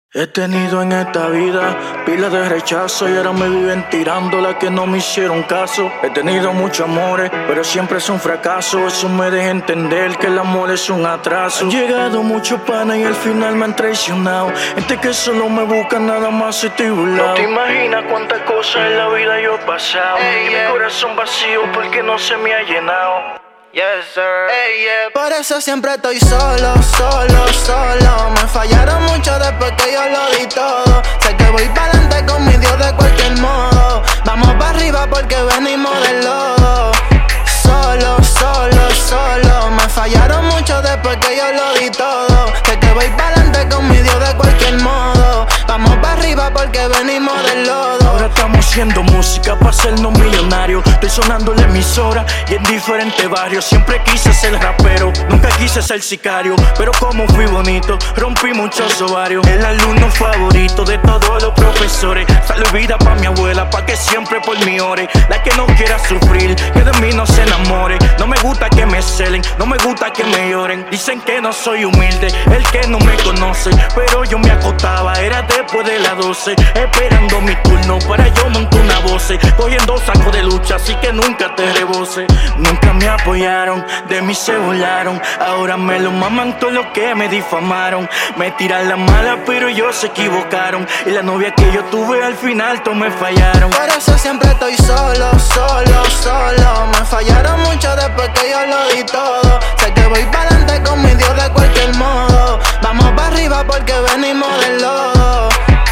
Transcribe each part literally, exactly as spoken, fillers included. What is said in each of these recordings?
He tenido en esta vida pilas de rechazo y ahora me viven tirando las que no me hicieron caso. He tenido muchos amores, pero siempre es un fracaso. Eso me deja entender que el amor es un atraso. Han llegado muchos panas y al final me han traicionado. Gente que solo me busca nada más estoy burlado. No te imaginas cuántas cosas en la vida yo he pasado. Hey, y yeah. Mi corazón vacío porque no se me ha llenado. Yes, sir. Hey, yeah. Por eso siempre estoy solo, solo, solo. Me fallaron mucho después que yo lo di todo. Sé que voy para adelante con mi Dios de cualquier modo. Vamos para arriba porque venimos del lodo. Solo, solo, solo. Me fallaron mucho después que yo lo di todo. Sé que voy para adelante con mi Dios de cualquier modo. Vamos para arriba porque venimos del lodo. Ahora estamos haciendo música para hacernos millonarios. Estoy sonando en la emisora y en diferentes barrios. Siempre quise ser rapero, nunca quise ser sicario. Pero como fui bonito, rompí muchos ovarios. El alumno favorito de todos los profesores. Salud y vida pa' mi abuela, pa' que siempre por mí ore. La que no quiera sufrir, que de mí no se enamore. No me gusta que me celen, no me gusta que me lloren. Dicen que no soy humilde, el que no me conoce. Pero yo me acostaba, era después de las doce, esperando mi turno para yo montar una voz. Cogiendo saco de lucha, así que nunca te rebose. Nunca me apoyaron, de mí se burlaron. Ahora me lo maman todo lo que me difamaron. Me tiran la mala, pero ellos se equivocaron. Y la novia que yo tuve al final, todos me fallaron. Por eso siempre estoy solo, solo, solo. Me fallaron mucho después que yo lo di todo. Sé que voy para adelante con mi Dios de cualquier modo. Vamos para arriba porque venimos del lodo.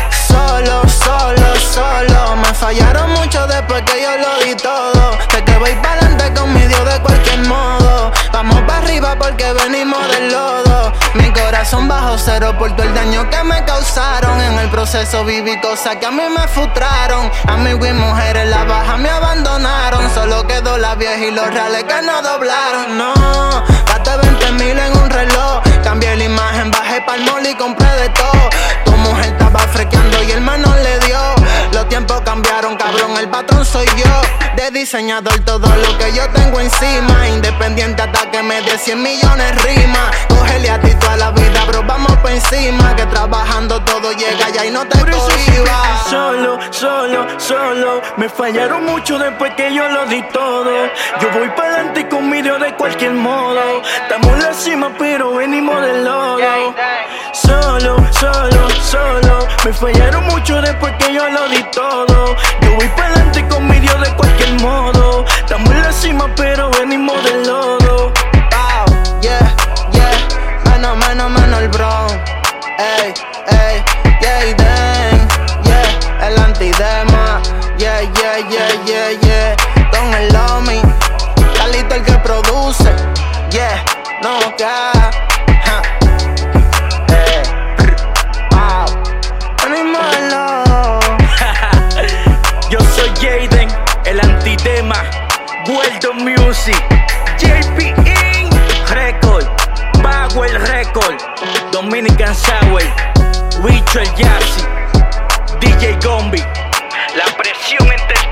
Solo, solo, solo. Me fallaron mucho después que yo lo di todo. Sé que voy para adelante con mi Dios de cualquier modo. Vamos para arriba porque venimos del lodo. Mi corazón bajo cero por todo el daño que me causaron. En el proceso viví cosas que a mí me frustraron. Amigos y mujeres la baja me abandonaron. Solo quedó la vieja y los reales que no doblaron. No, gasté veinte mil en un reloj. Cambié la imagen, bajé pa'l mall y compré de todo. Tu mujer estaba frequeando y el menor le dio. Los tiempos cambiaron, cabrón, el patrón soy yo. De diseñador todo lo que yo tengo encima. Independiente hasta que me dé cien millones rima. Cógele a ti toda la vida, bro, vamos pa' encima. Que trabajando todo llega ya y no te cohibas. Solo, solo, solo. Me fallaron mucho después que yo lo di todo. Yo voy para adelante con mi Dios de cualquier modo. Estamos en la cima pero venimos del lodo. Solo, solo, solo. Me fallaron mucho después que yo lo di todo. Yo voy para adelante con mi Dios de cualquier modo. Estamos en la cima pero venimos del lodo. Wow, yeah, yeah. Mano, mano, mano el Bronx. Ey, ey, yeah, then, yeah. El antidema. Yeah, yeah, yeah, yeah, yeah. Con el Lomi. Calito el que produce. Yeah, no ca. Yo soy Jaden, el antidema, World of Music, J P Inc Record, Power Record, Dominican Sour, Richard Yassi, D J Gombi, La Presión entre